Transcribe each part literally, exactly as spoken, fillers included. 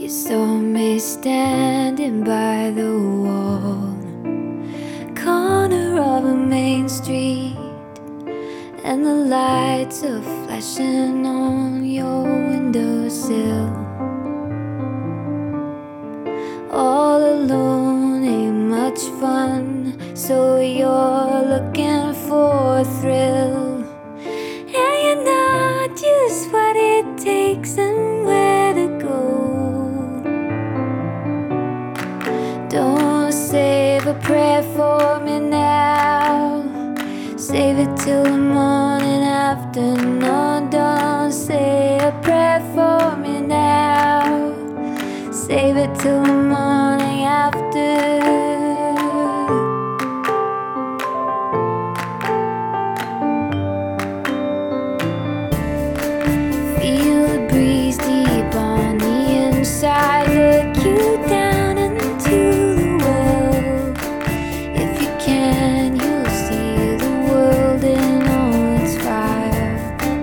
You saw me standing by the wall, corner of a main street, and the lights are flashing on your windowsill. All alone ain't much fun, so you're looking for a thrill, and you know just what it takes and where to go. Don't save a prayer for me now, save it till the morning after. No, don't say a prayer for me now, save it till the morning after. Feel the breeze deep on the inside, look you down into the world. If you can, you'll see the world in all its fire.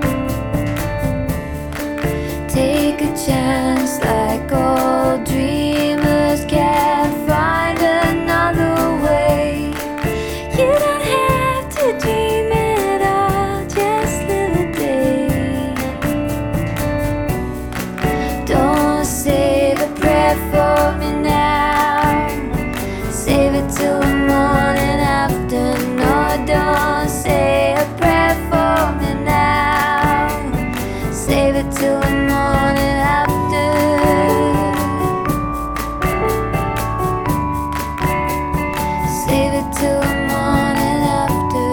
Take a chance, like all dreamers can't find another way. You don't have to dream at all, just live a day. Don't save a prayer for me now, save it till the morning after. No, don't say a prayer for me now, save it till the morning after. Save it till the morning after.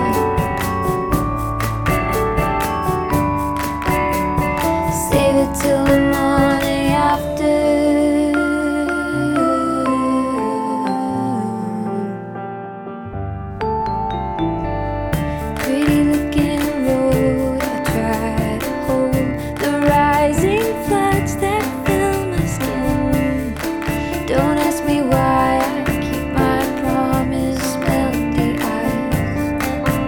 Save it till the morning after. Pretty looking road, I try to hold the rising floods that fill my skin. Don't ask me why I keep my promise, melody eyes.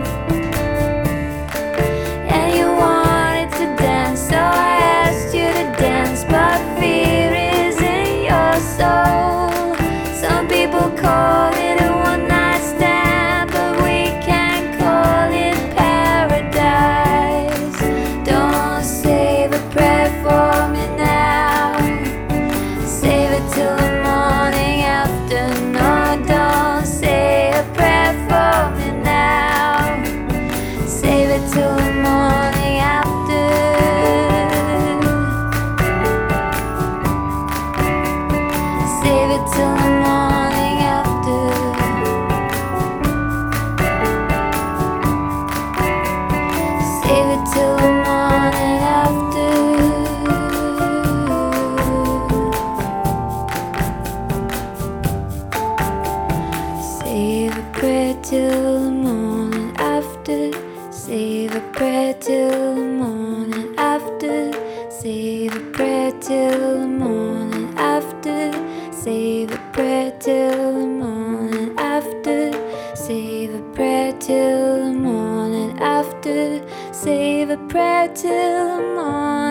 And you wanted to dance, so I asked you to dance, but fear is in your soul. Some people call it a one night stand, but we can call it paradise. Don't save a prayer for me now, save it till the morning after. No, don't say a prayer for me now, save it till the morning after. Save it till the morning after. Save it till the morning after. Save a prayer till the morning after. Save a prayer till the morning after. Save a prayer till the morning after. Save a prayer till the morning after. Save a prayer till the morning after. Save a prayer till the morning.